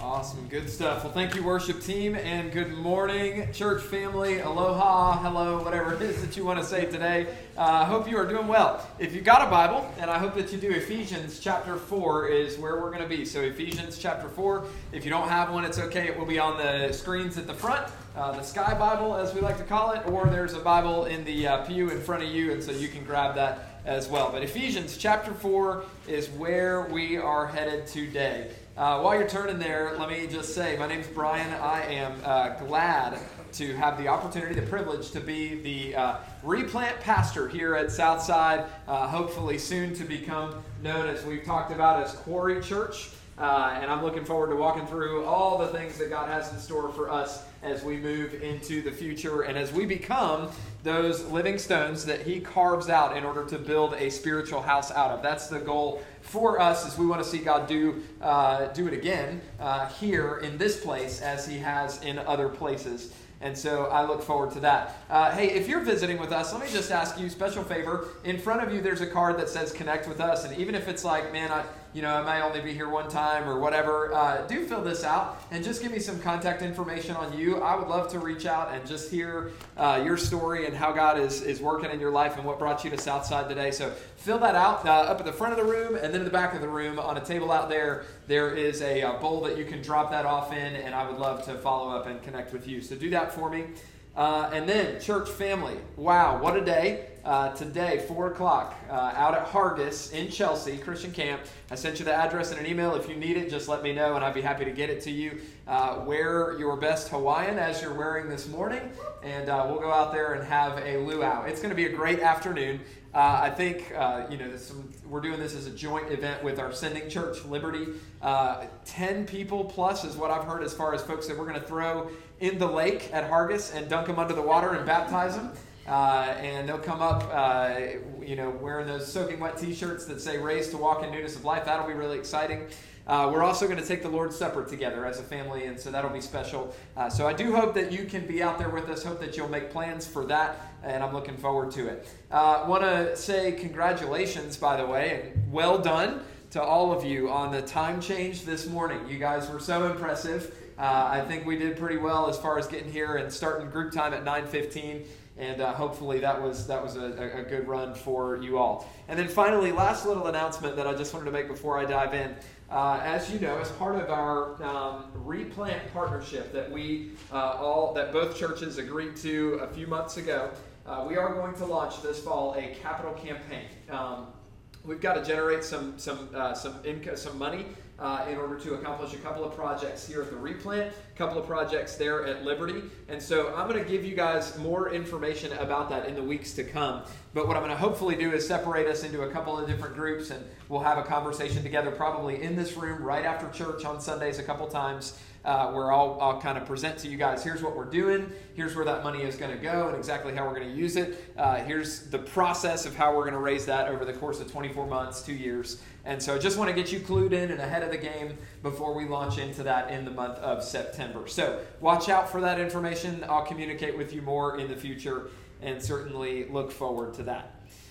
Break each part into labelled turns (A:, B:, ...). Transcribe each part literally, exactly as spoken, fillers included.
A: Awesome. Good stuff. Well, thank you, worship team, and good morning, church family. Aloha, hello, whatever it is that you want to say today. I uh, hope you are doing well. If you've got a Bible, and I hope that you do, Ephesians chapter four is where we're going to be. So Ephesians chapter four. If you don't have one, it's okay. It will be on the screens at the front, uh, the Sky Bible, as we like to call it, or there's a Bible in the uh, pew in front of you, and so you can grab that as well. But Ephesians chapter four is where we are headed today. Uh, while you're turning there, let me just say, my name's Brian. I am uh, glad to have the opportunity, the privilege to be the uh, replant pastor here at Southside, uh, hopefully soon to become known, as we've talked about, as Quarry Church. Uh, and I'm looking forward to walking through all the things that God has in store for us as we move into the future and as we become those living stones that He carves out in order to build a spiritual house out of. That's the goal for us, as we want to see God do uh, do it again uh, here in this place as He has in other places. And so I look forward to that. Uh, hey, if you're visiting with us, let me just ask you a special favor. In front of you, there's a card that says Connect with Us. And even if it's like, man, I, you know, I might only be here one time or whatever, uh, do fill this out and just give me some contact information on you. I would love to reach out and just hear uh, your story and how God is, is working in your life and what brought you to Southside today. So fill that out uh, up at the front of the room, and then in the back of the room on a table out there, there is a, a bowl that you can drop that off in, and I would love to follow up and connect with you. So do that for me. Uh, and then, church family, wow, what a day. Uh, today, four o'clock, uh, out at Hargis in Chelsea, Christian Camp. I sent you the address in an email. If you need it, just let me know, and I'd be happy to get it to you. Uh, wear your best Hawaiian as you're wearing this morning, and uh, we'll go out there and have a luau. It's going to be a great afternoon. Uh, I think, uh, you know, this, we're doing this as a joint event with our sending church, Liberty. Uh, ten people plus is what I've heard as far as folks that we're going to throw in the lake at Hargis and dunk them under the water and baptize them. Uh, and they'll come up, uh, you know, wearing those soaking wet T-shirts that say "Raised to Walk in Newness of Life." That'll be really exciting. Uh, we're also going to take the Lord's Supper together as a family, and so that'll be special. Uh, so I do hope that you can be out there with us. Hope that you'll make plans for that, and I'm looking forward to it. I uh, want to say congratulations, by the way, and well done to all of you on the time change this morning. You guys were so impressive. Uh, I think we did pretty well as far as getting here and starting group time at nine fifteen. And uh, hopefully that was that was a, a good run for you all. And then finally, last little announcement that I just wanted to make before I dive in. Uh, as you know, as part of our um, replant partnership that we uh, all that both churches agreed to a few months ago, uh, we are going to launch this fall a capital campaign. Um, we've got to generate some some uh, some income, some money. Uh, in order to accomplish a couple of projects here at the Replant, a couple of projects there at Liberty. And so I'm going to give you guys more information about that in the weeks to come. But what I'm going to hopefully do is separate us into a couple of different groups, and we'll have a conversation together probably in this room right after church on Sundays a couple times, uh, where I'll, I'll kind of present to you guys, here's what we're doing, here's where that money is going to go and exactly how we're going to use it. Uh, here's the process of how we're going to raise that over the course of twenty-four months, two years. And so I just want to get you clued in and ahead of the game before we launch into that in the month of September. So watch out for that information. I'll communicate with you more in the future and certainly look forward to that.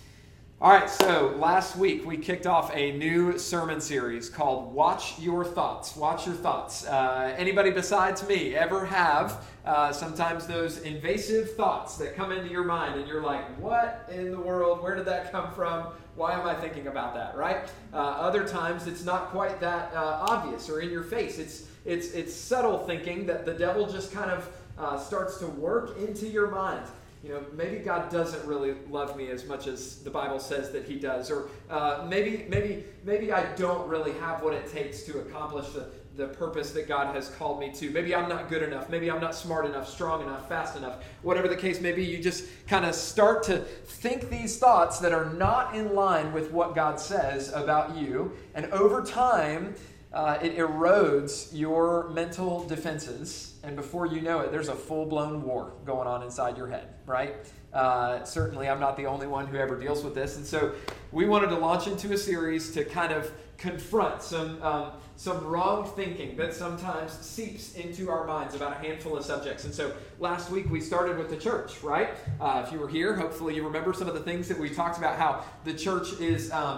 A: All right, so last week we kicked off a new sermon series called Watch Your Thoughts. Watch Your Thoughts. Uh, anybody besides me ever have uh, sometimes those invasive thoughts that come into your mind and you're like, what in the world? Where did that come from? Why am I thinking about that, right? Uh, other times it's not quite that uh, obvious or in your face. It's it's it's subtle thinking that the devil just kind of uh, starts to work into your mind. You know, maybe God doesn't really love me as much as the Bible says that He does, or uh, maybe maybe maybe I don't really have what it takes to accomplish the the purpose that God has called me to. Maybe I'm not good enough. Maybe I'm not smart enough, strong enough, fast enough. Whatever the case may be, you just kind of start to think these thoughts that are not in line with what God says about you. And over time, uh, it erodes your mental defenses. And before you know it, there's a full-blown war going on inside your head, right? Uh, certainly, I'm not the only one who ever deals with this. And so we wanted to launch into a series to kind of confront some um, some wrong thinking that sometimes seeps into our minds about a handful of subjects. And so last week we started with the church, right? Uh, if you were here, hopefully you remember some of the things that we talked about, how the church is um,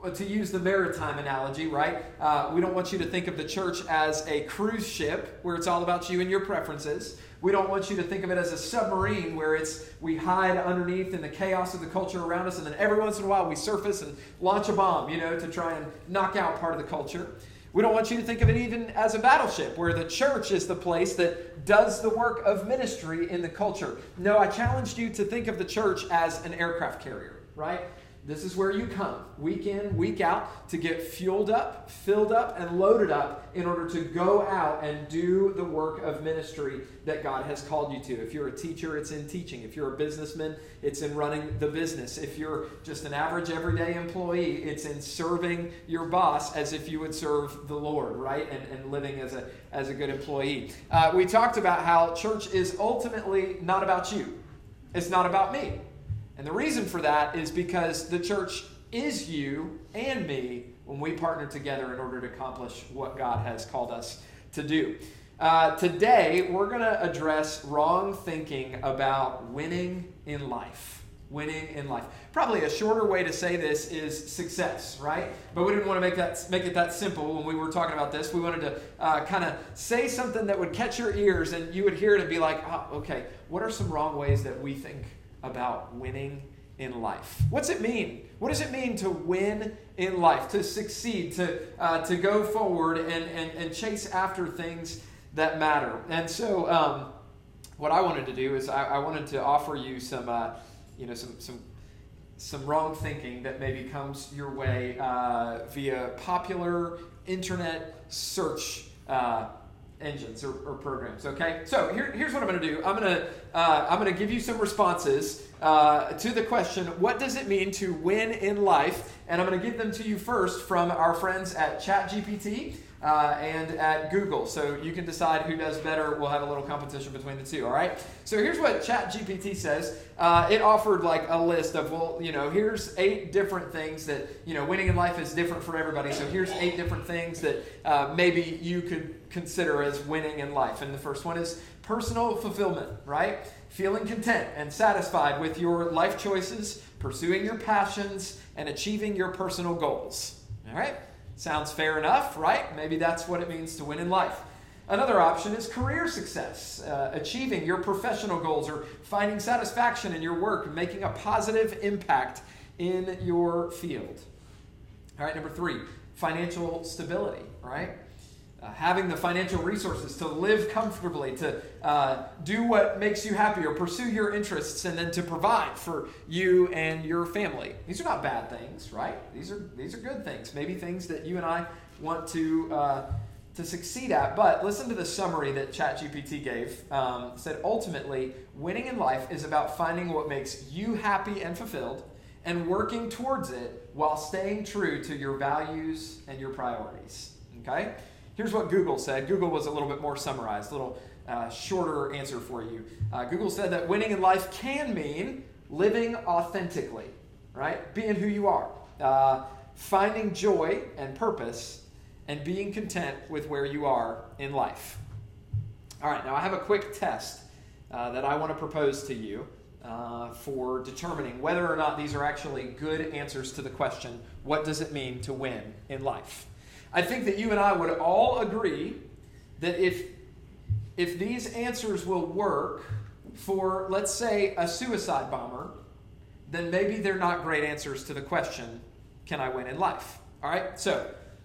A: to use the maritime analogy, right? Uh, we don't want you to think of the church as a cruise ship where it's all about you and your preferences. We don't want you to think of it as a submarine where it's we hide underneath in the chaos of the culture around us, and then every once in a while we surface and launch a bomb, you know, to try and knock out part of the culture. We don't want you to think of it even as a battleship where the church is the place that does the work of ministry in the culture. No, I challenged you to think of the church as an aircraft carrier, right? This is where you come week in, week out to get fueled up, filled up, and loaded up in order to go out and do the work of ministry that God has called you to. If you're a teacher, it's in teaching. If you're a businessman, it's in running the business. If you're just an average everyday employee, it's in serving your boss as if you would serve the Lord, right? And, and living as a, as a good employee. Uh, we talked about how church is ultimately not about you. It's not about me. And the reason for that is because the church is you and me when we partner together in order to accomplish what God has called us to do. Uh, today, we're going to address wrong thinking about winning in life. Winning in life. Probably a shorter way to say this is success, right? But we didn't want to make that make it that simple when we were talking about this. We wanted to uh, kind of say something that would catch your ears and you would hear it and be like, oh, okay, what are some wrong ways that we think about winning in life? What's it mean? What does it mean to win in life, to succeed, to uh, to go forward and, and, and chase after things that matter? And so um, what I wanted to do is I, I wanted to offer you some, uh, you know, some some some wrong thinking that maybe comes your way uh, via popular internet search uh engines or, or programs. Okay, so here, here's what I'm going to do. I'm going to uh, I'm going to give you some responses uh, to the question, what does it mean to win in life? And I'm going to give them to you first from our friends at ChatGPT uh, and at Google. So you can decide who does better. We'll have a little competition between the two. All right. So here's what ChatGPT says. Uh, it offered like a list of, well, you know, here's eight different things that, you know, winning in life is different for everybody. So here's eight different things that uh, maybe you could consider as winning in life. And the first one is personal fulfillment, right? Feeling content and satisfied with your life choices, pursuing your passions, and achieving your personal goals. All right? Sounds fair enough, right? Maybe that's what it means to win in life. Another option is career success, uh, achieving your professional goals or finding satisfaction in your work, making a positive impact in your field. All right, number three, financial stability, right? Uh, having the financial resources to live comfortably, to uh, do what makes you happy or pursue your interests, and then to provide for you and your family. These are not bad things, right? These are these are good things. Maybe things that you and I want to uh, to succeed at. But listen to the summary that ChatGPT gave. Um, it said, ultimately, winning in life is about finding what makes you happy and fulfilled and working towards it while staying true to your values and your priorities. Okay? Here's what Google said. Google was a little bit more summarized, a little uh, shorter answer for you. Uh, Google said that winning in life can mean living authentically, right? Being who you are, uh, finding joy and purpose, and being content with where you are in life. All right, now I have a quick test uh, that I want to propose to you uh, for determining whether or not these are actually good answers to the question, what does it mean to win in life? I think that you and I would all agree that if, if these answers will work for, let's say, a suicide bomber, then maybe they're not great answers to the question, can I win in life? All right, so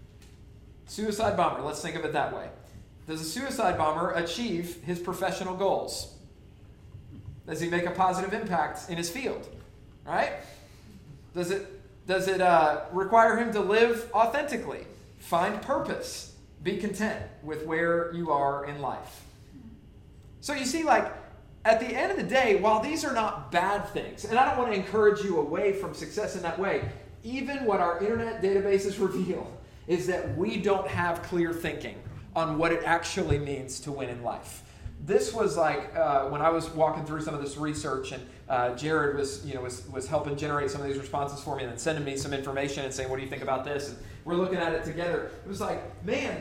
A: suicide bomber, let's think of it that way. Does a suicide bomber achieve his professional goals? Does he make a positive impact in his field? All right? Does it, does it uh, require him to live authentically? Find purpose. Be content with where you are in life. So you see, like, at the end of the day, while these are not bad things, and I don't want to encourage you away from success in that way, even what our internet databases reveal is that we don't have clear thinking on what it actually means to win in life. This was like uh, when I was walking through some of this research, and uh, Jared was, you know, was was helping generate some of these responses for me, and then sending me some information and saying, "What do you think about this?" And we're looking at it together. It was like, man,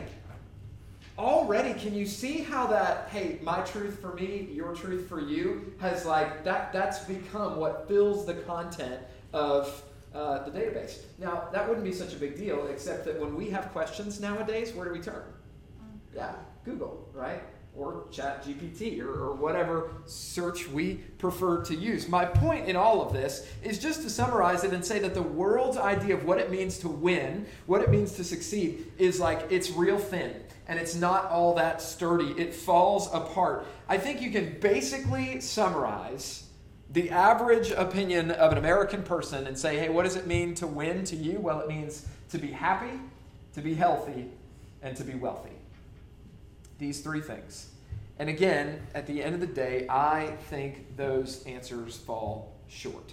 A: already can you see how that, hey, my truth for me, your truth for you, has like that? That's become what fills the content of uh, the database. Now, that wouldn't be such a big deal, except that when we have questions nowadays, where do we turn? Yeah, Google, right? Or Chat G P T, or, or whatever search we prefer to use. My point in all of this is just to summarize it and say that the world's idea of what it means to win, what it means to succeed, is like it's real thin, and it's not all that sturdy. It falls apart. I think you can basically summarize the average opinion of an American person and say, hey, what does it mean to win to you? Well, it means to be happy, to be healthy, and to be wealthy. These three things. And again, at the end of the day, I think those answers fall short.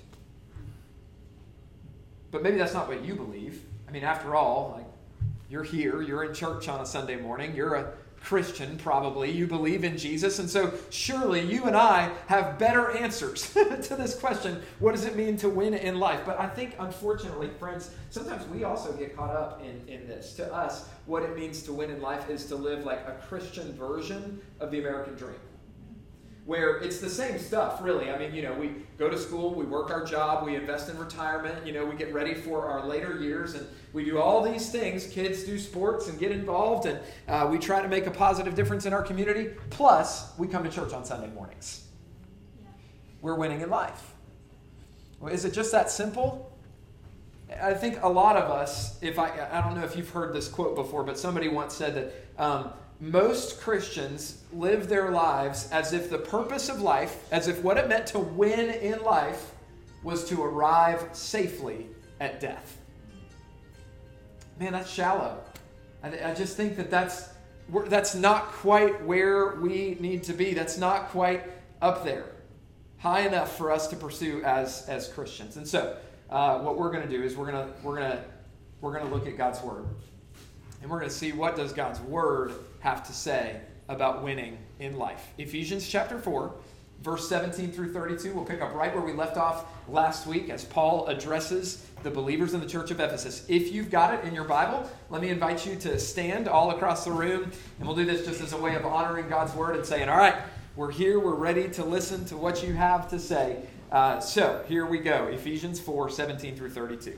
A: But maybe that's not what you believe. I mean, after all, like, you're here, you're in church on a Sunday morning, you're a Christian probably, you believe in Jesus, and so surely you and I have better answers to this question, what does it mean to win in life? But I think, unfortunately, friends, sometimes we also get caught up in, in this. To us, what it means to win in life is to live like a Christian version of the American dream, where it's the same stuff, really. I mean, you know, we go to school, we work our job, we invest in retirement, you know, we get ready for our later years, and we do all these things. Kids do sports and get involved, and uh, we try to make a positive difference in our community. Plus, we come to church on Sunday mornings. Yeah. We're winning in life. Well, is it just that simple? I think a lot of us, if I, I don't know if you've heard this quote before, but somebody once said that um, most Christians live their lives as if the purpose of life, as if what it meant to win in life was to arrive safely at death. Man, that's shallow. I, I just think that that's, we're, that's not quite where we need to be. That's not quite up there, high enough for us to pursue as, as Christians. And so, uh, what we're going to do is we're going to we're going to we're going to look at God's Word, and we're going to see what does God's Word have to say about winning in life. Ephesians chapter four, verse seventeen through thirty-two. We'll pick up right where we left off last week as Paul addresses the believers in the church of Ephesus. If you've got it in your Bible, let me invite you to stand all across the room, and we'll do this just as a way of honoring God's Word and saying, all right, we're here, we're ready to listen to what you have to say. Uh, so, here we go. Ephesians four, seventeen through thirty-two.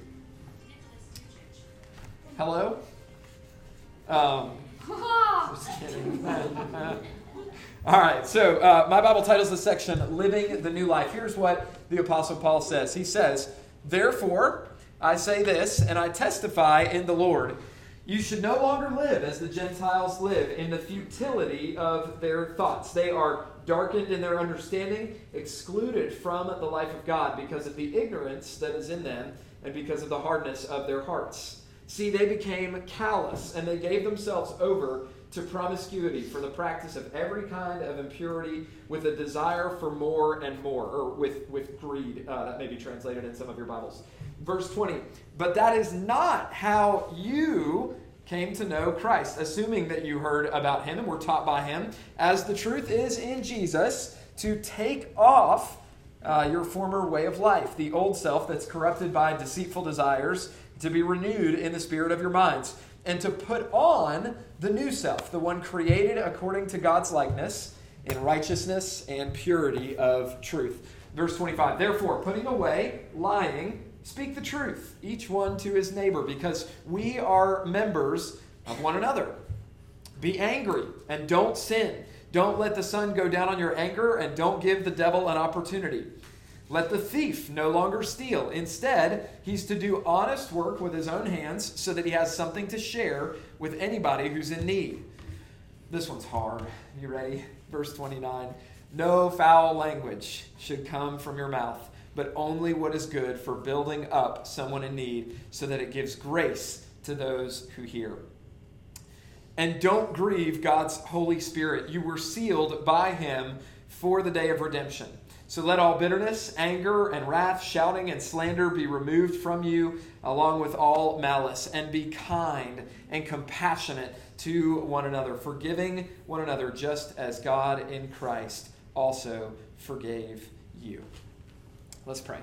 A: Hello? Um, just kidding. All right, so uh, my Bible titles this section, Living the New Life. Here's what the Apostle Paul says. He says, therefore, I say this, and I testify in the Lord, you should no longer live as the Gentiles live in the futility of their thoughts. They are darkened in their understanding, excluded from the life of God because of the ignorance that is in them and because of the hardness of their hearts. See, they became callous, and they gave themselves over to promiscuity for the practice of every kind of impurity with a desire for more and more, or with, with greed. Uh, that may be translated in some of your Bibles. Verse twenty, but that is not how you came to know Christ, assuming that you heard about him and were taught by him, as the truth is in Jesus, to take off uh, your former way of life, the old self that's corrupted by deceitful desires, to be renewed in the spirit of your minds, and to put on the new self, the one created according to God's likeness, in righteousness and purity of truth. Verse twenty-five, therefore, putting away lying, speak the truth, each one to his neighbor, because we are members of one another. Be angry and don't sin. Don't let the sun go down on your anger, and don't give the devil an opportunity. Let the thief no longer steal. Instead, he's to do honest work with his own hands so that he has something to share with anybody who's in need. This one's hard. You ready? Verse twenty-nine. No foul language should come from your mouth, but only what is good for building up someone in need so that it gives grace to those who hear. And don't grieve God's Holy Spirit. You were sealed by him for the day of redemption. So let all bitterness, anger, and wrath, shouting, and slander be removed from you, along with all malice. And be kind and compassionate to one another, forgiving one another, just as God in Christ also forgave you. Let's pray.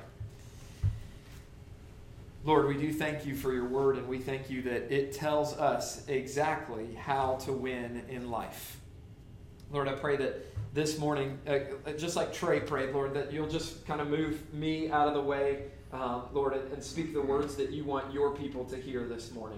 A: Lord, we do thank you for your word, and we thank you that it tells us exactly how to win in life. Lord, I pray that this morning, uh, just like Trey prayed, Lord, that you'll just kind of move me out of the way, um, Lord, and, and speak the words that you want your people to hear this morning.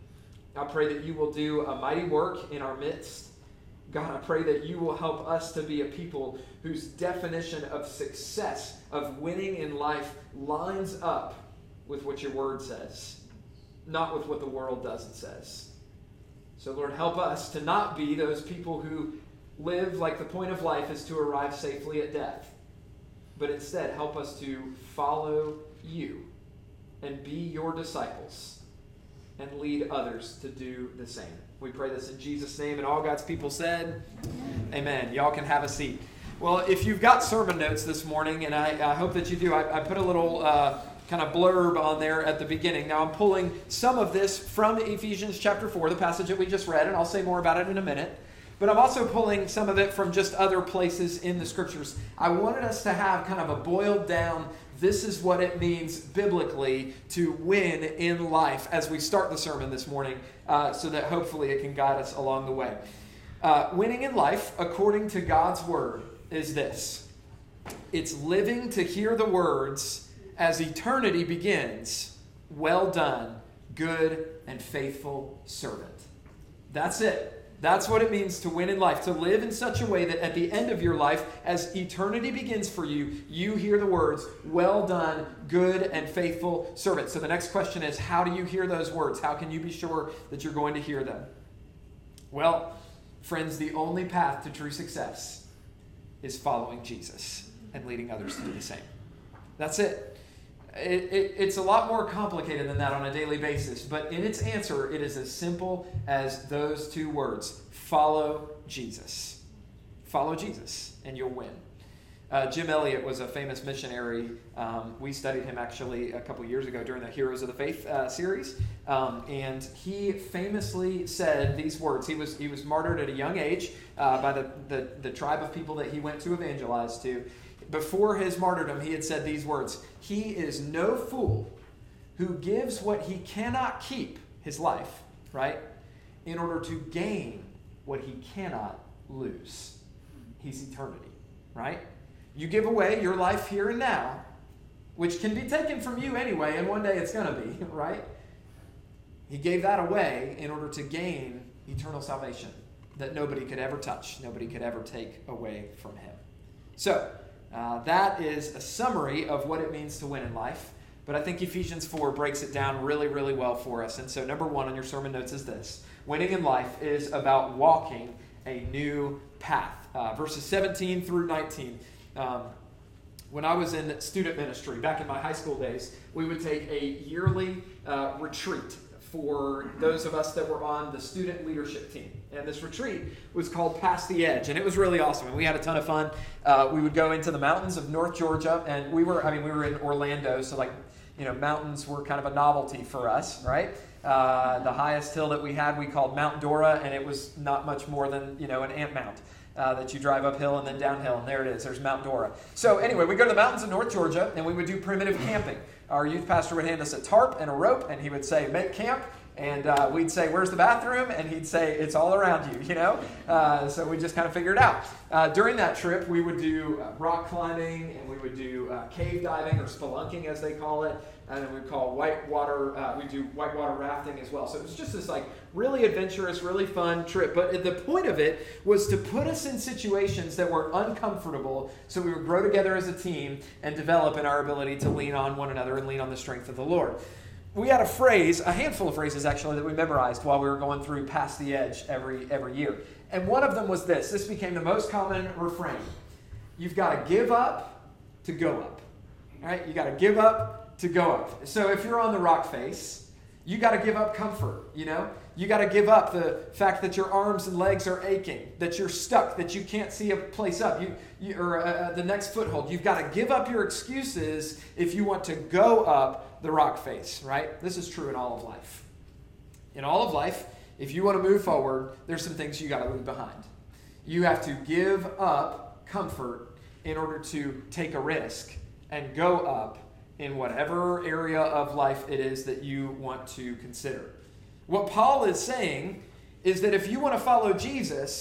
A: I pray that you will do a mighty work in our midst. God, I pray that you will help us to be a people whose definition of success, of winning in life, lines up with what your word says, not with what the world does and says. So, Lord, help us to not be those people who live like the point of life is to arrive safely at death, but instead help us to follow you and be your disciples and lead others to do the same. We pray this in Jesus' name, and all God's people said, Amen. Amen. Y'all can have a seat. Well, if you've got sermon notes this morning, and I, I hope that you do, I, I put a little uh, kind of blurb on there at the beginning. Now, I'm pulling some of this from Ephesians chapter four, the passage that we just read, and I'll say more about it in a minute. But I'm also pulling some of it from just other places in the Scriptures. I wanted us to have kind of a boiled down, this is what it means biblically to win in life as we start the sermon this morning, uh, so that hopefully it can guide us along the way. Uh, winning in life, according to God's Word, is this. It's living to hear the words as eternity begins, well done, good and faithful servant. That's it. That's what it means to win in life, to live in such a way that at the end of your life, as eternity begins for you, you hear the words, well done, good and faithful servant. So the next question is, how do you hear those words? How can you be sure that you're going to hear them? Well, friends, the only path to true success is following Jesus and leading others to do the same. That's it. It, it. It's a lot more complicated than that on a daily basis, but in its answer, it is as simple as those two words. Follow Jesus. Follow Jesus, and you'll win. Uh, Jim Elliot was a famous missionary. Um, we studied him actually a couple years ago during the Heroes of the Faith uh, series, um, and he famously said these words. He was he was martyred at a young age uh, by the, the, the tribe of people that he went to evangelize to. Before his martyrdom, he had said these words, "He is no fool who gives what he cannot keep, his life, right, in order to gain what he cannot lose, his eternity," right? You give away your life here and now, which can be taken from you anyway, and one day it's going to be, right? He gave that away in order to gain eternal salvation that nobody could ever touch, nobody could ever take away from him. So, Uh, that is a summary of what it means to win in life. But I think Ephesians four breaks it down really, really well for us. And so number one on your sermon notes is this. Winning in life is about walking a new path. Uh, verses seventeen through nineteen. Um, when I was in student ministry, back in my high school days, we would take a yearly uh, retreat for those of us that were on the student leadership team. And this retreat was called Past the Edge, and it was really awesome, and we had a ton of fun. Uh, we would go into the mountains of North Georgia, and we were, I mean, we were in Orlando, so like, you know, mountains were kind of a novelty for us, right? Uh, the highest hill that we had, we called Mount Dora, and it was not much more than, you know, an ant mount. Uh, that you drive uphill and then downhill, and there it is. There's Mount Dora. So anyway, we go to the mountains of North Georgia, and we would do primitive camping. Our youth pastor would hand us a tarp and a rope, and he would say, "Make camp." And uh, we'd say, "Where's the bathroom?" And he'd say, "It's all around you," you know? Uh, so we just kind of figured it out. Uh, during that trip, we would do uh, rock climbing, and we would do uh, cave diving, or spelunking as they call it. And then we'd call whitewater, uh, we do whitewater rafting as well. So it was just this like really adventurous, really fun trip. But the point of it was to put us in situations that were uncomfortable so we would grow together as a team and develop in our ability to lean on one another and lean on the strength of the Lord. We had a phrase, a handful of phrases actually, that we memorized while we were going through Past the Edge every every year. And one of them was this. This became the most common refrain. You've got to give up to go up. All right? You got to give up to go up. So if you're on the rock face, you got to give up comfort, you know? You got to give up the fact that your arms and legs are aching, that you're stuck, that you can't see a place up, you, you or uh, the next foothold. You've got to give up your excuses if you want to go up the rock face, right? This is true in all of life. In all of life, if you want to move forward, there's some things you got to leave behind. You have to give up comfort in order to take a risk and go up in whatever area of life it is that you want to consider. What Paul is saying is that if you want to follow Jesus,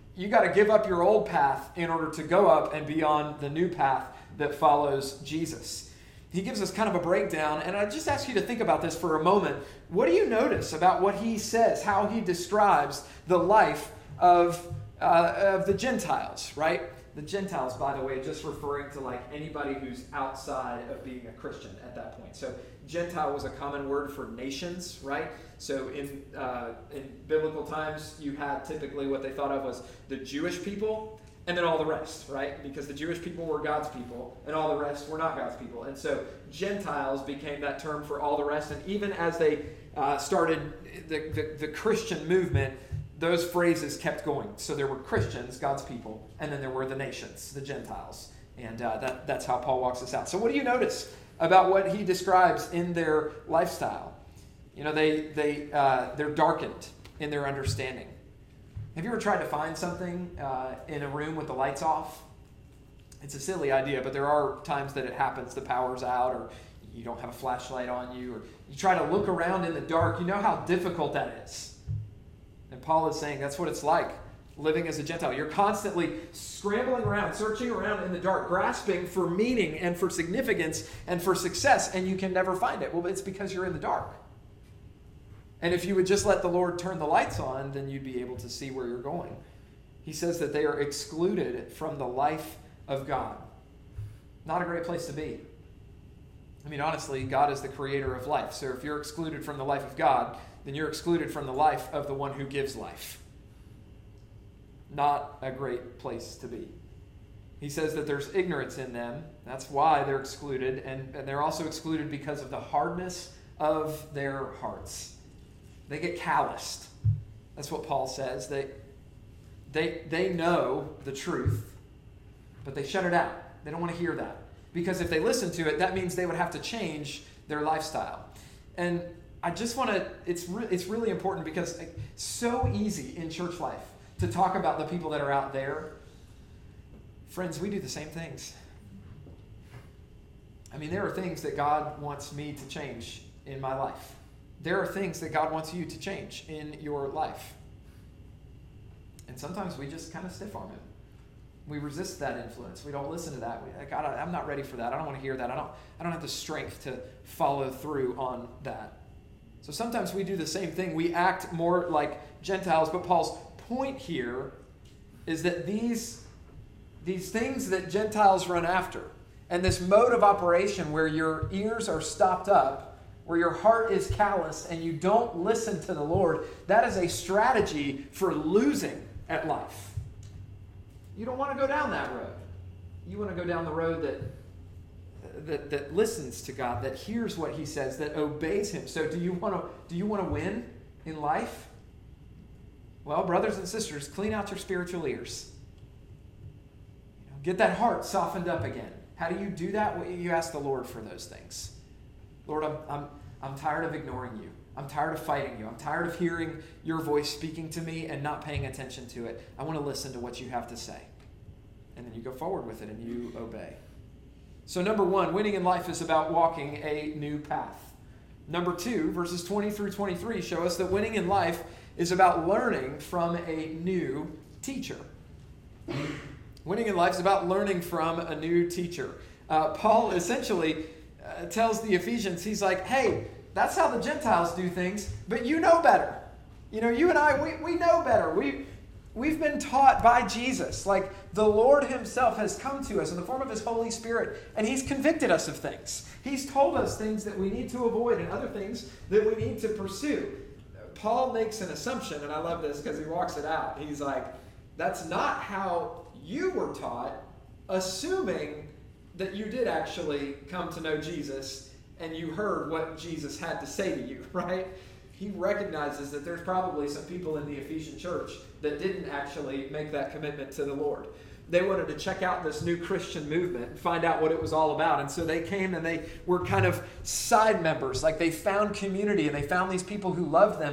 A: you got to give up your old path in order to go up and be on the new path that follows Jesus. He gives us kind of a breakdown, and I just ask you to think about this for a moment. What do you notice about what he says, how he describes the life of, uh, of the Gentiles, right? The Gentiles, by the way, just referring to like anybody who's outside of being a Christian at that point. So Gentile was a common word for nations, right? So in uh, in biblical times, you had typically what they thought of as the Jewish people and then all the rest, right? Because the Jewish people were God's people and all the rest were not God's people. And so Gentiles became that term for all the rest. And even as they uh, started the, the, the Christian movement, those phrases kept going. So there were Christians, God's people, and then there were the nations, the Gentiles. And uh, that, that's how Paul walks us out. So what do you notice about what he describes in their lifestyle? You know, they, they, uh, they're darkened in their understanding. Have you ever tried to find something uh, in a room with the lights off? It's a silly idea, but there are times that it happens. The power's out, or you don't have a flashlight on you, or you try to look around in the dark. You know how difficult that is. And Paul is saying that's what it's like living as a Gentile. You're constantly scrambling around, searching around in the dark, grasping for meaning and for significance and for success, and you can never find it. Well, it's because you're in the dark. And if you would just let the Lord turn the lights on, then you'd be able to see where you're going. He says that they are excluded from the life of God. Not a great place to be. I mean, honestly, God is the creator of life. So if you're excluded from the life of God, then you're excluded from the life of the one who gives life. Not a great place to be. He says that there's ignorance in them. That's why they're excluded. And, and they're also excluded because of the hardness of their hearts. They get calloused. That's what Paul says. They, they, they know the truth, but they shut it out. They don't want to hear that. Because if they listen to it, that means they would have to change their lifestyle. And I just want to, it's, re- it's really important because it's so easy in church life to talk about the people that are out there. Friends, we do the same things. I mean, there are things that God wants me to change in my life. There are things that God wants you to change in your life. And sometimes we just kind of stiff-arm him. We resist that influence. We don't listen to that. We, God, I'm not ready for that. I don't want to hear that. I don't, I don't have the strength to follow through on that. So sometimes we do the same thing. We act more like Gentiles, but Paul's point here is that these, these things that Gentiles run after, and this mode of operation where your ears are stopped up, where your heart is calloused and you don't listen to the Lord, that is a strategy for losing at life. You don't want to go down that road. You want to go down the road that That, that listens to God, that hears what he says, that obeys him. So do you want to do you want to win in life? Well, brothers and sisters, clean out your spiritual ears. You know, get that heart softened up again. How do you do that? Well, you ask the Lord for those things. Lord, I'm, I'm, I'm tired of ignoring you. I'm tired of fighting you. I'm tired of hearing your voice speaking to me and not paying attention to it. I want to listen to what you have to say. And then you go forward with it and you obey. So number one, winning in life is about walking a new path. Number two, verses twenty through twenty-three show us that winning in life is about learning from a new teacher. Winning in life is about learning from a new teacher. Uh, Paul essentially uh, tells the Ephesians, he's like, hey, that's how the Gentiles do things, but you know better. You know, you and I, we, we know better. We, we've been taught by Jesus. Like, the Lord himself has come to us in the form of his Holy Spirit, and he's convicted us of things. He's told us things that we need to avoid and other things that we need to pursue. Paul makes an assumption, and I love this because he walks it out. He's like, that's not how you were taught, assuming that you did actually come to know Jesus and you heard what Jesus had to say to you, right? He recognizes that there's probably some people in the Ephesian church that didn't actually make that commitment to the Lord. They wanted to check out this new Christian movement and find out what it was all about. And so they came and they were kind of side members. Like, they found community and they found these people who loved them. And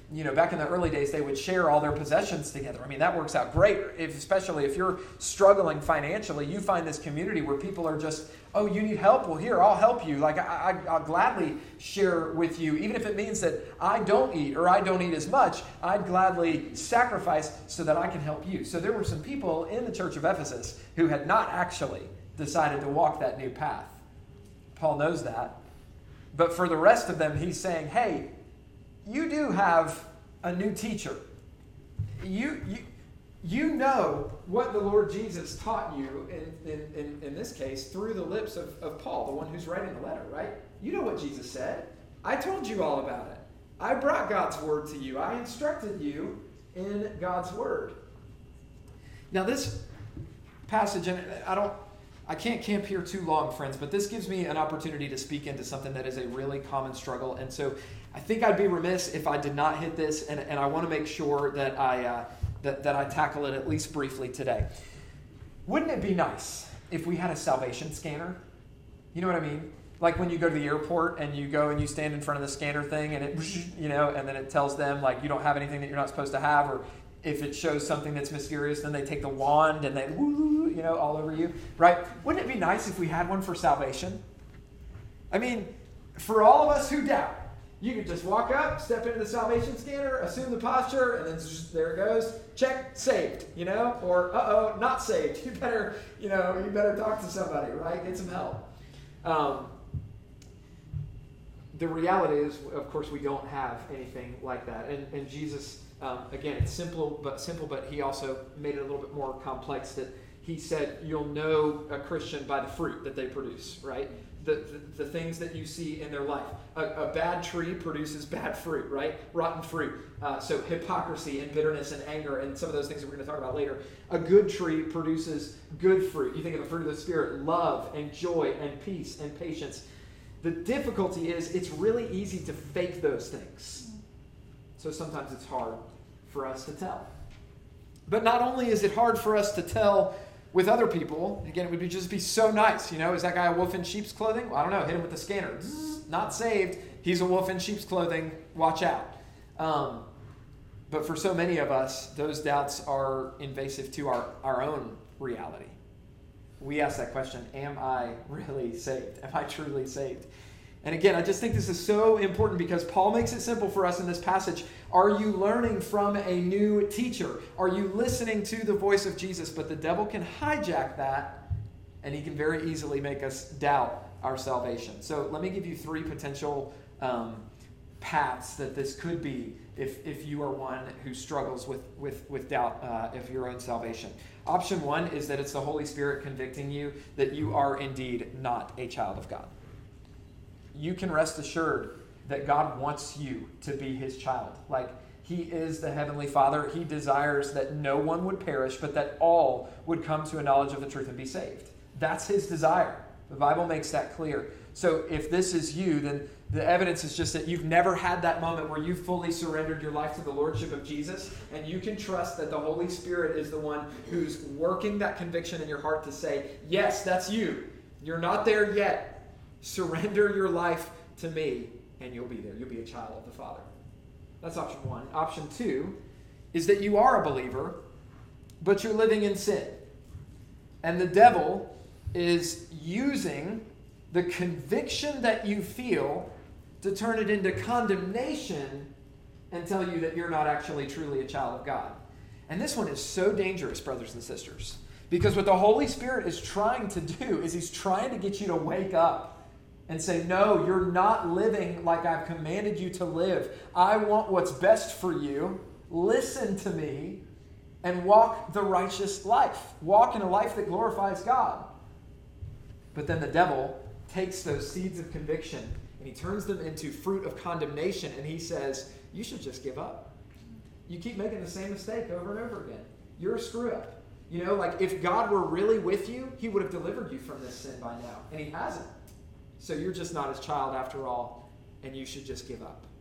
A: you know, back in the early days, they would share all their possessions together. I mean, that works out great, if, especially if you're struggling financially. You find this community where people are just, oh, you need help? Well, here, I'll help you. Like, I, I, I'll gladly share with you, even if it means that I don't eat or I don't eat as much, I'd gladly sacrifice so that I can help you. So there were some people in the church of Ephesus who had not actually decided to walk that new path. Paul knows that. But for the rest of them, he's saying, hey, you do have a new teacher. You, you, you know what the Lord Jesus taught you, in, in, in, in this case, through the lips of, of Paul, the one who's writing the letter, right? You know what Jesus said. I told you all about it. I brought God's word to you. I instructed you in God's word. Now this passage, and I don't, I can't camp here too long, friends, but this gives me an opportunity to speak into something that is a really common struggle. And so I think I'd be remiss if I did not hit this, and, and I want to make sure that I uh, that, that I tackle it at least briefly today. Wouldn't it be nice if we had a salvation scanner? You know what I mean? Like when you go to the airport and you go and you stand in front of the scanner thing and it, you know, and then it tells them like you don't have anything that you're not supposed to have, or if it shows something that's mysterious, then they take the wand and they, woo, you know, all over you, right? Wouldn't it be nice if we had one for salvation? I mean, for all of us who doubt, you could just walk up, step into the salvation scanner, assume the posture, and then just, there it goes. Check, saved, you know? Or, uh-oh, not saved. You better, you know, you better talk to somebody, right? Get some help. Um, the reality is, of course, we don't have anything like that. And, and Jesus, um, again, it's simple, but simple, but he also made it a little bit more complex, that he said, you'll know a Christian by the fruit that they produce, right? The, the, the things that you see in their life. A, a bad tree produces bad fruit, right? Rotten fruit. Uh, so hypocrisy and bitterness and anger and some of those things that we're going to talk about later. A good tree produces good fruit. You think of the fruit of the Spirit, love and joy and peace and patience. The difficulty is it's really easy to fake those things. So sometimes it's hard for us to tell. But not only is it hard for us to tell with other people, again, it would be just be so nice, you know, is that guy a wolf in sheep's clothing? Well, I don't know, hit him with the scanner. Zzz, not saved. He's a wolf in sheep's clothing. Watch out. Um, but for so many of us, those doubts are invasive to our, our own reality. We ask that question, am I really saved? Am I truly saved? And again, I just think this is so important because Paul makes it simple for us in this passage. Are you learning from a new teacher? Are you listening to the voice of Jesus? But the devil can hijack that, and he can very easily make us doubt our salvation. So let me give you three potential um, paths that this could be if, if you are one who struggles with, with, with doubt uh, of your own salvation. Option one is that it's the Holy Spirit convicting you that you are indeed not a child of God. You can rest assured that God wants you to be his child. Like, he is the Heavenly Father. He desires that no one would perish, but that all would come to a knowledge of the truth and be saved. That's his desire. The Bible makes that clear. So if this is you, then the evidence is just that you've never had that moment where you fully surrendered your life to the Lordship of Jesus, and you can trust that the Holy Spirit is the one who's working that conviction in your heart to say, yes, that's you. You're not there yet. Surrender your life to me, and you'll be there. You'll be a child of the Father. That's option one. Option two is that you are a believer, but you're living in sin. And the devil is using the conviction that you feel to turn it into condemnation and tell you that you're not actually truly a child of God. And this one is so dangerous, brothers and sisters, because what the Holy Spirit is trying to do is he's trying to get you to wake up and say, no, you're not living like I've commanded you to live. I want what's best for you. Listen to me and walk the righteous life. Walk in a life that glorifies God. But then the devil takes those seeds of conviction and he turns them into fruit of condemnation, and he says, you should just give up. You keep making the same mistake over and over again. You're a screw up. You know, like if God were really with you, he would have delivered you from this sin by now, and he hasn't. So you're just not his child after all, and you should just give up.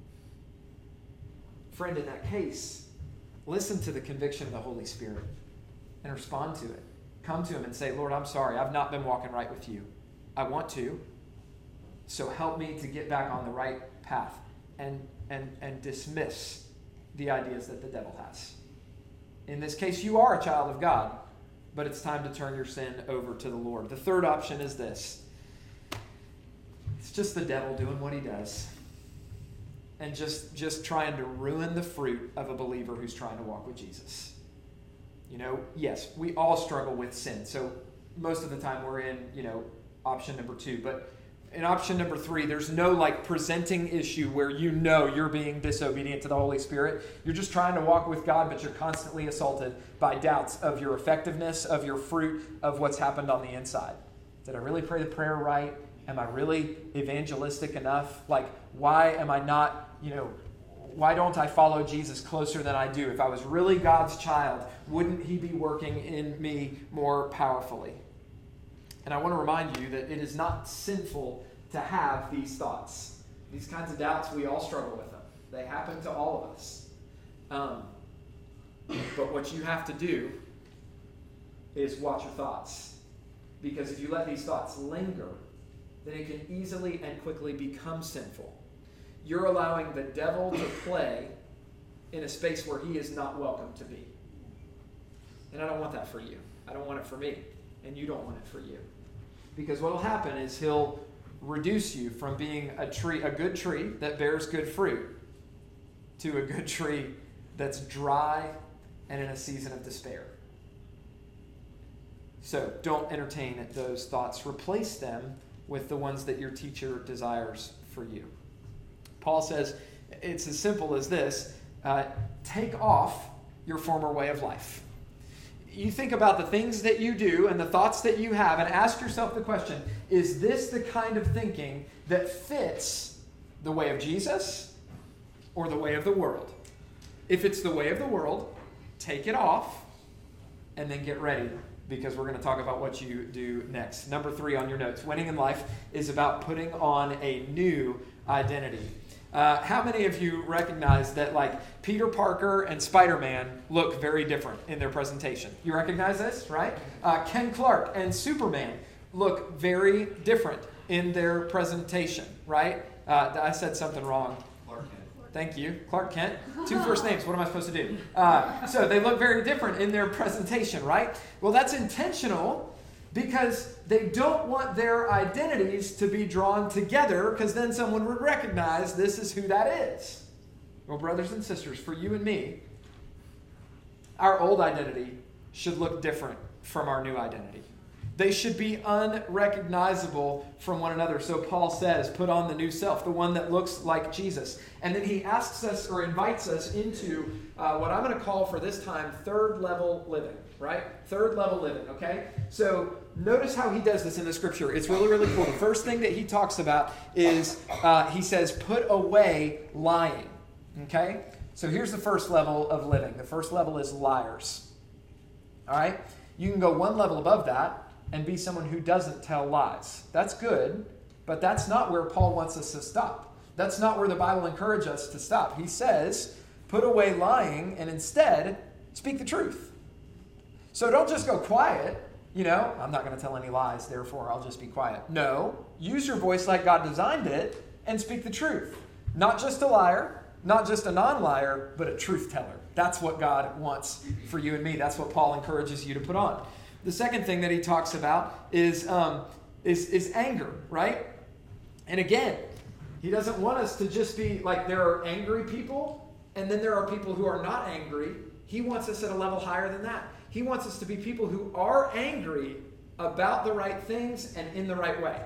A: Friend, in that case, listen to the conviction of the Holy Spirit and respond to it. Come to him and say, Lord, I'm sorry. I've not been walking right with you. I want to. So help me to get back on the right path and, and, and dismiss the ideas that the devil has. In this case, you are a child of God, but it's time to turn your sin over to the Lord. The third option is this. It's just the devil doing what he does and just, just trying to ruin the fruit of a believer who's trying to walk with Jesus. You know, yes, we all struggle with sin. So most of the time we're in, you know, option number two. But in option number three, there's no like presenting issue where you know you're being disobedient to the Holy Spirit. You're just trying to walk with God, but you're constantly assaulted by doubts of your effectiveness, of your fruit, of what's happened on the inside. Did I really pray the prayer right? Am I really evangelistic enough? Like, why am I not, you know, why don't I follow Jesus closer than I do? If I was really God's child, wouldn't he be working in me more powerfully? And I want to remind you that it is not sinful to have these thoughts. These kinds of doubts, we all struggle with them. They happen to all of us. Um, but what you have to do is watch your thoughts. Because if you let these thoughts linger, then it can easily and quickly become sinful. You're allowing the devil to play in a space where he is not welcome to be. And I don't want that for you. I don't want it for me. And you don't want it for you. Because what will happen is he'll reduce you from being a tree, a good tree that bears good fruit, to a good tree that's dry and in a season of despair. So don't entertain those thoughts. Replace them with the ones that your teacher desires for you. Paul says it's as simple as this. Uh, take off your former way of life. You think about the things that you do and the thoughts that you have and ask yourself the question, is this the kind of thinking that fits the way of Jesus or the way of the world? If it's the way of the world, take it off and then get ready, because we're going to talk about what you do next. Number three on your notes, winning in life is about putting on a new identity. Uh, how many of you recognize that like Peter Parker and Spider-Man look very different in their presentation? You recognize this, right? Uh, Ken Clark and Superman look very different in their presentation, right? Uh, I said something wrong. Clark Kent. Thank you. Clark Kent. Two first names. What am I supposed to do? Uh, so they look very different in their presentation, right? Well, that's intentional, because they don't want their identities to be drawn together, because then someone would recognize this is who that is. Well, brothers and sisters, for you and me, our old identity should look different from our new identity. They should be unrecognizable from one another. So Paul says, put on the new self, the one that looks like Jesus. And then he asks us or invites us into uh, what I'm going to call for this time third level living, right? Third level living, okay? So notice how he does this in the scripture. It's really, really cool. The first thing that he talks about is uh, he says, put away lying, okay? So here's the first level of living. The first level is liars, all right? You can go one level above that and be someone who doesn't tell lies. That's good, but that's not where Paul wants us to stop. That's not where the Bible encourages us to stop. He says, put away lying and instead speak the truth. So don't just go quiet. You know, I'm not going to tell any lies, therefore I'll just be quiet. No, use your voice like God designed it and speak the truth. Not just a liar, not just a non-liar, but a truth teller. That's what God wants for you and me. That's what Paul encourages you to put on. The second thing that he talks about is, um, is, is anger, right? And again, he doesn't want us to just be like there are angry people, and then there are people who are not angry. He wants us at a level higher than that. He wants us to be people who are angry about the right things and in the right way.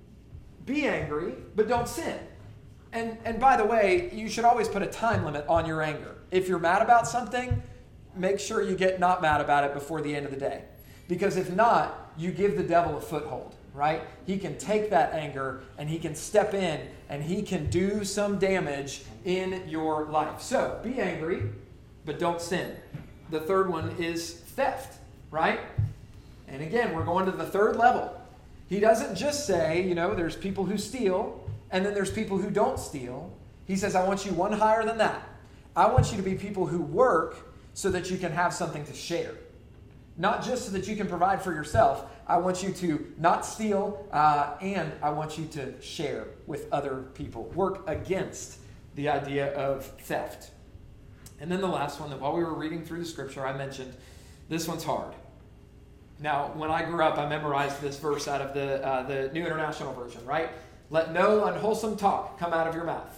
A: Be angry, but don't sin. And, and by the way, you should always put a time limit on your anger. If you're mad about something, make sure you get not mad about it before the end of the day. Because if not, you give the devil a foothold, right? He can take that anger and he can step in and he can do some damage in your life. So be angry, but don't sin. The third one is theft, right? And again, we're going to the third level. He doesn't just say, you know, there's people who steal and then there's people who don't steal. He says, I want you one higher than that. I want you to be people who work so that you can have something to share. Not just so that you can provide for yourself. I want you to not steal, uh, and I want you to share with other people. Work against the idea of theft. And then the last one that while we were reading through the scripture, I mentioned, this one's hard. Now, when I grew up, I memorized this verse out of the uh, the New International Version, right? Let no unwholesome talk come out of your mouth.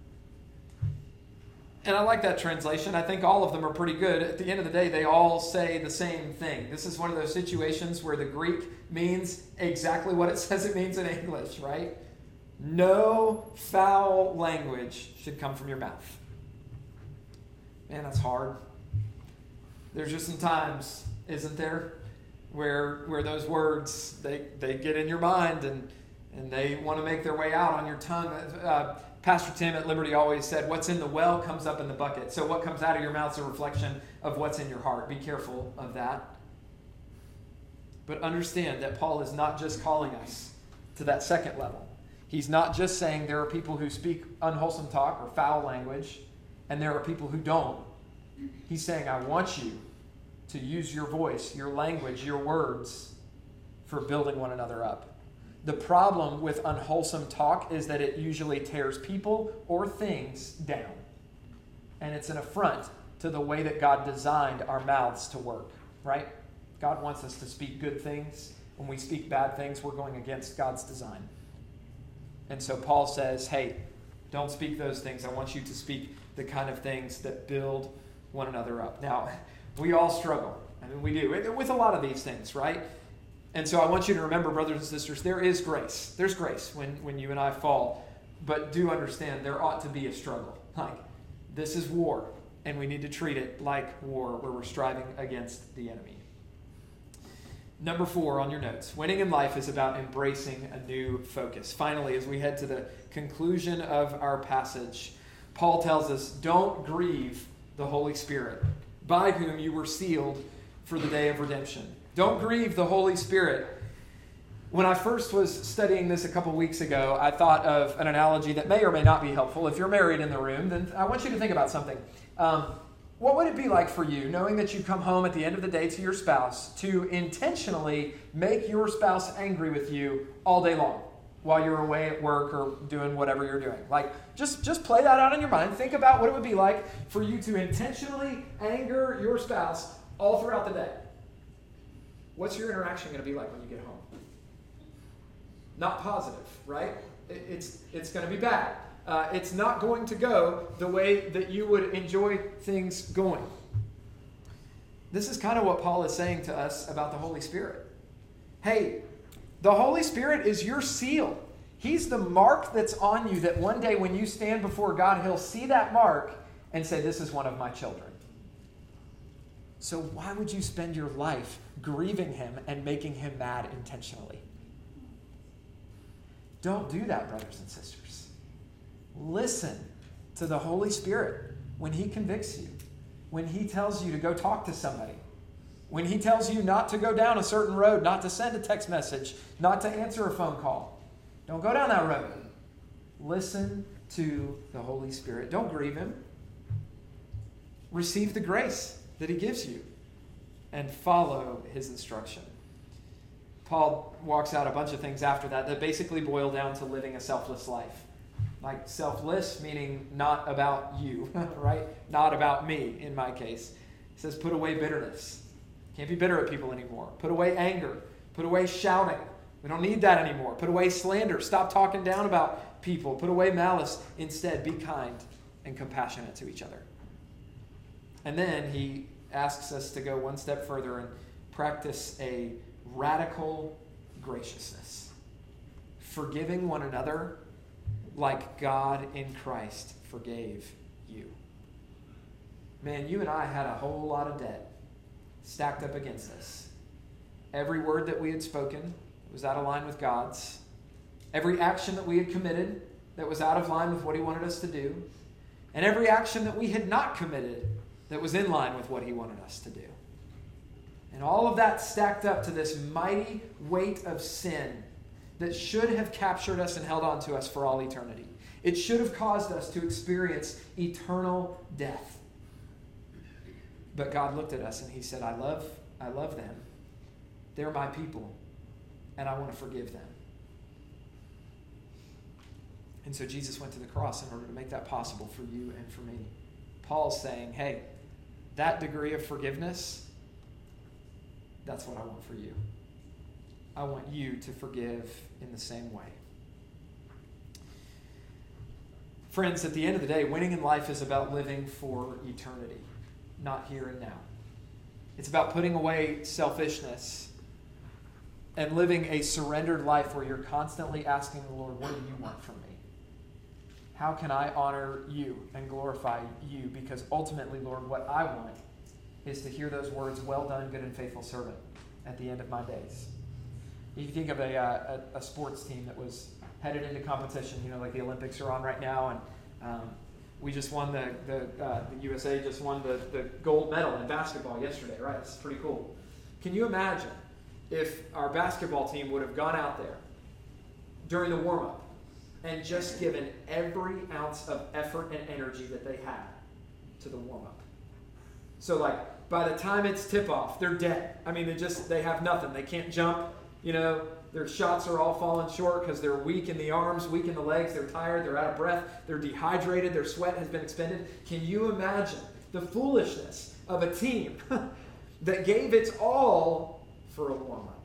A: And I like that translation. I think all of them are pretty good. At the end of the day, they all say the same thing. This is one of those situations where the Greek means exactly what it says it means in English, right? No foul language should come from your mouth. Man, that's hard. There's just some times, isn't there, where where those words, they, they get in your mind and, and they want to make their way out on your tongue. Uh, Pastor Tim at Liberty always said, what's in the well comes up in the bucket. So what comes out of your mouth is a reflection of what's in your heart. Be careful of that. But understand that Paul is not just calling us to that second level. He's not just saying there are people who speak unwholesome talk or foul language, and there are people who don't. He's saying, I want you to use your voice, your language, your words for building one another up. The problem with unwholesome talk is that it usually tears people or things down. And it's an affront to the way that God designed our mouths to work, right? God wants us to speak good things. When we speak bad things, we're going against God's design. And so Paul says, hey, don't speak those things. I want you to speak the kind of things that build one another up. Now, we all struggle. I mean, we do with a lot of these things, right? And so I want you to remember, brothers and sisters, there is grace. There's grace when, when you and I fall. But do understand there ought to be a struggle. Like, this is war, and we need to treat it like war where we're striving against the enemy. Number four on your notes. Winning in life is about embracing a new focus. Finally, as we head to the conclusion of our passage, Paul tells us, don't grieve the Holy Spirit, by whom you were sealed for the day of redemption. Don't grieve the Holy Spirit. When I first was studying this a couple weeks ago, I thought of an analogy that may or may not be helpful. If you're married in the room, then I want you to think about something. Um, what would it be like for you, knowing that you come home at the end of the day to your spouse, to intentionally make your spouse angry with you all day long while you're away at work or doing whatever you're doing? Like, just, just play that out in your mind. Think about what it would be like for you to intentionally anger your spouse all throughout the day. What's your interaction going to be like when you get home? Not positive, right? It's, it's going to be bad. Uh, it's not going to go the way that you would enjoy things going. This is kind of what Paul is saying to us about the Holy Spirit. Hey, the Holy Spirit is your seal. He's the mark that's on you that one day when you stand before God, he'll see that mark and say, this is one of my children. So why would you spend your life grieving him and making him mad intentionally? Don't do that, brothers and sisters. Listen to the Holy Spirit when he convicts you, when he tells you to go talk to somebody, when he tells you not to go down a certain road, not to send a text message, not to answer a phone call. Don't go down that road. Listen to the Holy Spirit. Don't grieve him. Receive the grace that he gives you and follow his instruction. Paul walks out a bunch of things after that that basically boil down to living a selfless life. Like selfless, meaning not about you, right? Not about me, in my case. He says, put away bitterness. Can't be bitter at people anymore. Put away anger. Put away shouting. We don't need that anymore. Put away slander. Stop talking down about people. Put away malice. Instead, be kind and compassionate to each other. And then he asks us to go one step further and practice a radical graciousness, forgiving one another like God in Christ forgave you. Man, you and I had a whole lot of debt stacked up against us. Every word that we had spoken was out of line with God's. Every action that we had committed that was out of line with what he wanted us to do. And every action that we had not committed that was in line with what he wanted us to do. And all of that stacked up to this mighty weight of sin that should have captured us and held on to us for all eternity. It should have caused us to experience eternal death. But God looked at us and he said, I love, I love them. They're my people, and I want to forgive them. And so Jesus went to the cross in order to make that possible for you and for me. Paul's saying, hey, that degree of forgiveness, that's what I want for you. I want you to forgive in the same way. Friends, at the end of the day, winning in life is about living for eternity, not here and now. It's about putting away selfishness and living a surrendered life where you're constantly asking the Lord, what do you want from me? How can I honor you and glorify you? Because ultimately, Lord, what I want is to hear those words, well done, good and faithful servant, at the end of my days. If you think of a, uh, a, a sports team that was headed into competition, you know, like the Olympics are on right now, and um, we just won the, the, uh, the U S A just won the, the gold medal in basketball yesterday, right? It's pretty cool. Can you imagine if our basketball team would have gone out there during the warm-up and just given every ounce of effort and energy that they had to the warm-up? So, like, by the time it's tip-off, they're dead. I mean, they just, they have nothing. They can't jump, you know. Their shots are all falling short because they're weak in the arms, weak in the legs. They're tired. They're out of breath. They're dehydrated. Their sweat has been expended. Can you imagine the foolishness of a team that gave its all for a warm-up?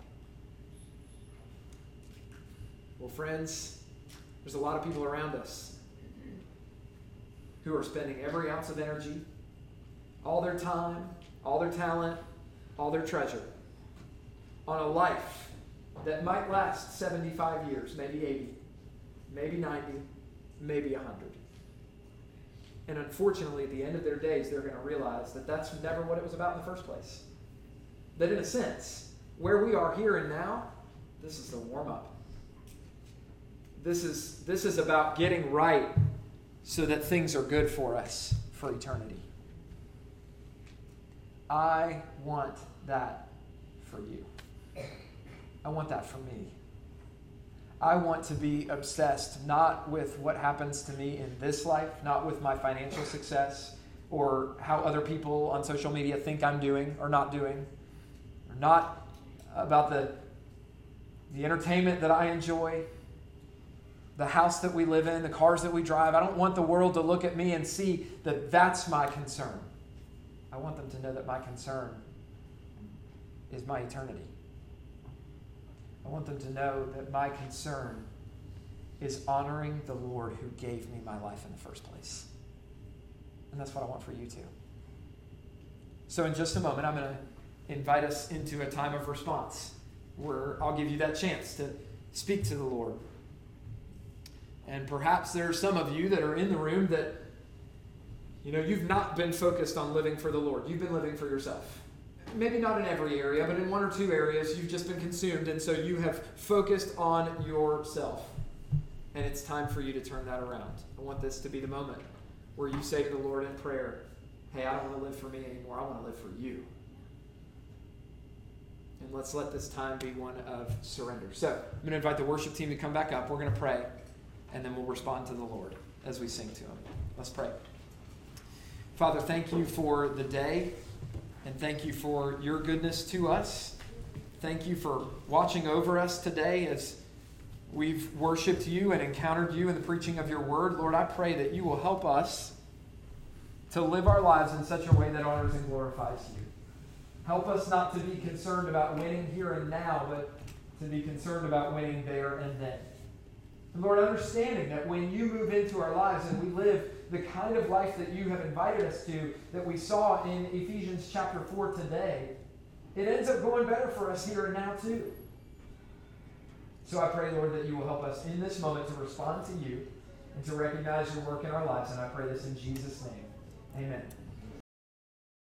A: Well, friends, there's a lot of people around us who are spending every ounce of energy, all their time, all their talent, all their treasure on a life that might last seventy-five years, maybe eighty, maybe ninety, maybe one hundred. And unfortunately, at the end of their days, they're going to realize that that's never what it was about in the first place. That in a sense, where we are here and now, this is the warm-up. This is, this is about getting right so that things are good for us for eternity. I want that for you. I want that for me. I want to be obsessed not with what happens to me in this life, not with my financial success or how other people on social media think I'm doing or not doing, or not about the, the entertainment that I enjoy, the house that we live in, the cars that we drive. I don't want the world to look at me and see that that's my concern. I want them to know that my concern is my eternity. I want them to know that my concern is honoring the Lord who gave me my life in the first place. And that's what I want for you too. So in just a moment, I'm going to invite us into a time of response where I'll give you that chance to speak to the Lord. And perhaps there are some of you that are in the room that, you know, you've not been focused on living for the Lord. You've been living for yourself. Maybe not in every area, but in one or two areas, you've just been consumed, and so you have focused on yourself. And it's time for you to turn that around. I want this to be the moment where you say to the Lord in prayer, hey, I don't want to live for me anymore. I want to live for you. And let's let this time be one of surrender. So I'm going to invite the worship team to come back up. We're going to pray, and then we'll respond to the Lord as we sing to him. Let's pray. Father, thank you for the day. And thank you for your goodness to us. Thank you for watching over us today as we've worshiped you and encountered you in the preaching of your word. Lord, I pray that you will help us to live our lives in such a way that honors and glorifies you. Help us not to be concerned about winning here and now, but to be concerned about winning there and then. And Lord, understanding that when you move into our lives and we live the kind of life that you have invited us to, that we saw in Ephesians chapter four today, it ends up going better for us here and now too. So I pray, Lord, that you will help us in this moment to respond to you and to recognize your work in our lives. And I pray this in Jesus' name. Amen.